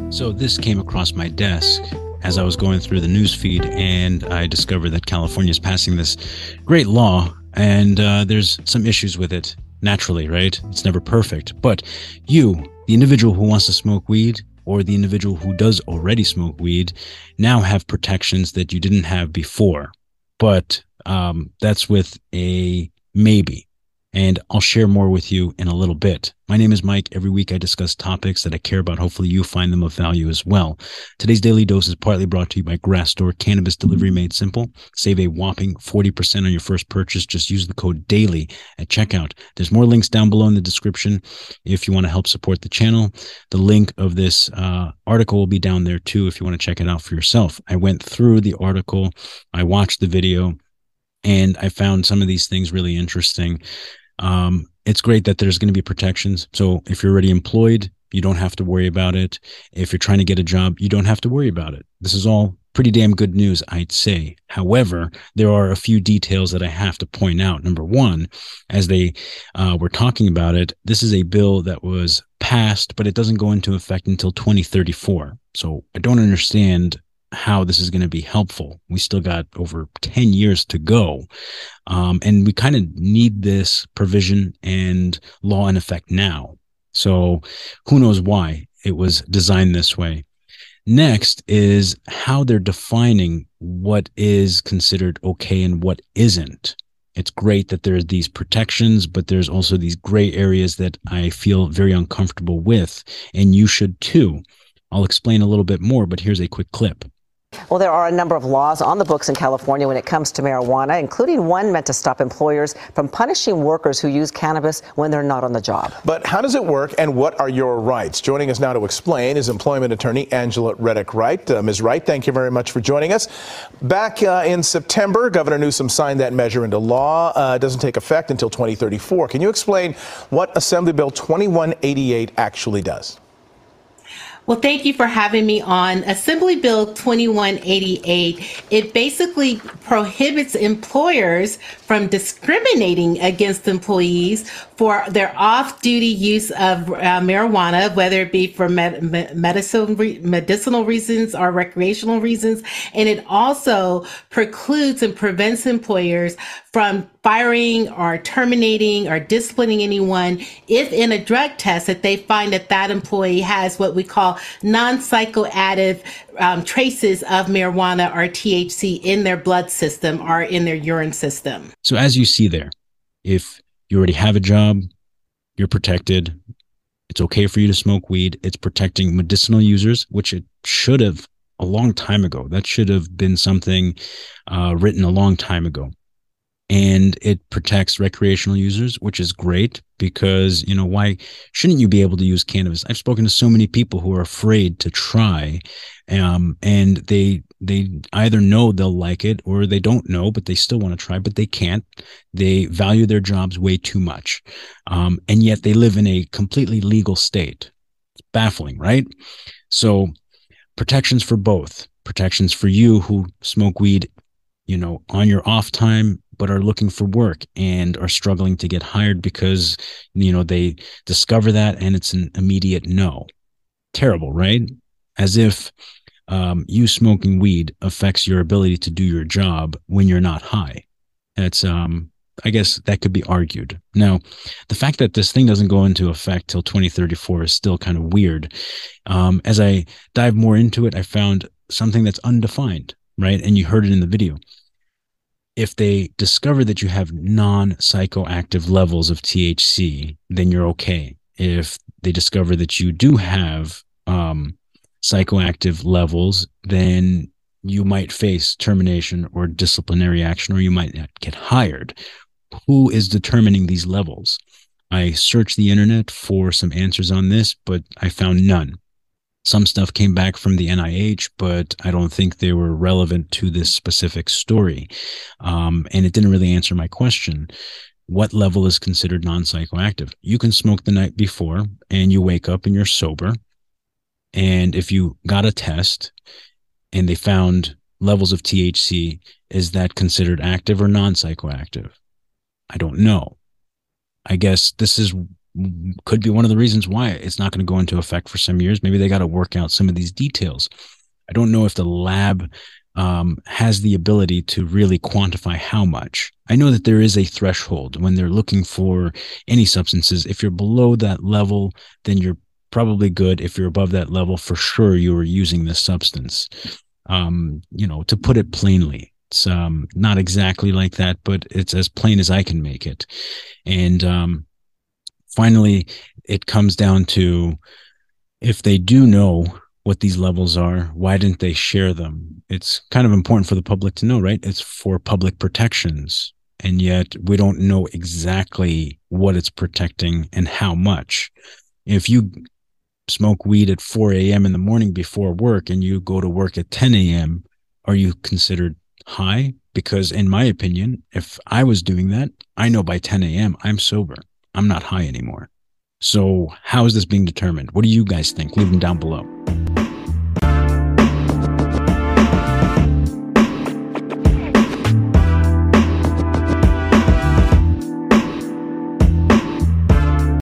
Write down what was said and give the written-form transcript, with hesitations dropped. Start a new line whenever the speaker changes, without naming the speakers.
So this came across my desk as I was going through the news feed, and I discovered that California is passing this great law, and there's some issues with it. Naturally, right? It's never perfect. But you, the individual who wants to smoke weed, or the individual who does already smoke weed, now have protections that you didn't have before. But that's with a maybe. And I'll share more with you in a little bit. My name is Mike. Every week I discuss topics that I care about. Hopefully you find them of value as well. Today's Daily Dose is partly brought to you by Grassdoor, cannabis delivery made simple. Save a whopping 40% on your first purchase. Just use the code DAILY at checkout. There's more links down below in the description if you want to help support the channel. The link of this article will be down there too if you want to check it out for yourself. I went through the article, I watched the video, and I found some of these things really interesting. It's great that there's going to be protections. So if you're already employed, you don't have to worry about it. If you're trying to get a job, you don't have to worry about it. This is all pretty damn good news, I'd say. However, there are a few details that I have to point out. Number one, as they were talking about it, this is a bill that was passed, but it doesn't go into effect until 2034. So I don't understand how this is going to be helpful. We still got over 10 years to go. And we kind of need this provision and law in effect now. So who knows why it was designed this way. Next is how they're defining what is considered okay and what isn't. It's great that there's these protections, but there's also these gray areas that I feel very uncomfortable with, and you should too. I'll explain a little bit more, but here's a quick clip.
Well, there are a number of laws on the books in California when it comes to marijuana, including one meant to stop employers from punishing workers who use cannabis when they're not on the job.
But how does it work, and what are your rights? Joining us now to explain is employment attorney Angela Reddick-Wright. Ms. Wright, thank you very much for joining us. Back in September, Governor Newsom signed that measure into law. It doesn't take effect until 2034. Can you explain what Assembly Bill 2188 actually does?
Well, thank you for having me on. Assembly Bill 2188, it basically prohibits employers from discriminating against employees for their off-duty use of marijuana, whether it be for medicinal reasons or recreational reasons. And it also precludes and prevents employers from firing or terminating or disciplining anyone if in a drug test that they find that that employee has what we call non-psychoactive traces of marijuana or THC in their blood system or in their urine system.
So as you see there, if you already have a job, you're protected. It's okay for you to smoke weed. It's protecting medicinal users, which it should have a long time ago. That should have been something written a long time ago. And it protects recreational users, which is great because, you know, why shouldn't you be able to use cannabis? I've spoken to so many people who are afraid to try, and they either know they'll like it or they don't know, but they still want to try, but they can't. They value their jobs way too much. And yet they live in a completely legal state. It's baffling, right? So protections for both. Protections for you who smoke weed, you know, on your off time, but are looking for work and are struggling to get hired because, you know, they discover that and it's an immediate no. Terrible, right? As if you smoking weed affects your ability to do your job when you're not high. That's, I guess that could be argued. Now, the fact that this thing doesn't go into effect till 2034 is still kind of weird. As I dive more into it, I found something that's undefined, right? And you heard it in the video. If they discover that you have non-psychoactive levels of THC, then you're okay. If they discover that you do have psychoactive levels, then you might face termination or disciplinary action, or you might not get hired. Who is determining these levels? I searched the internet for some answers on this, but I found none. Some stuff came back from the NIH, but I don't think they were relevant to this specific story. And it didn't really answer my question. What level is considered non-psychoactive? You can smoke the night before and you wake up and you're sober. And if you got a test and they found levels of THC, is that considered active or non-psychoactive? I don't know. I guess this is could be one of the reasons why it's not going to go into effect for some years. Maybe they got to work out some of these details. I don't know if the lab has the ability to really quantify how much. I know that there is a threshold when they're looking for any substances. If you're below that level, then you're probably good. If you're above that level, for sure you are using this substance. To put it plainly, it's not exactly like that, but it's as plain as I can make it. And finally, it comes down to, if they do know what these levels are, why didn't they share them? It's kind of important for the public to know, right? It's for public protections. And yet we don't know exactly what it's protecting and how much. If you smoke weed at 4 a.m. in the morning before work and you go to work at 10 a.m., are you considered high? Because in my opinion, if I was doing that, I know by 10 a.m. I'm sober. I'm not high anymore. So how is this being determined? What do you guys think? Leave them down below.